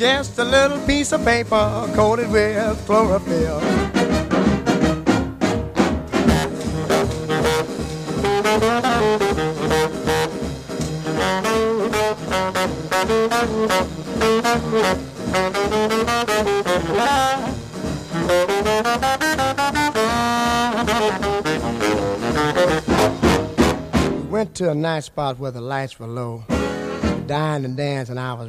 just a little piece of paper coated with chlorophyll. Went to a night spot where the lights were low. Dined and danced, and I was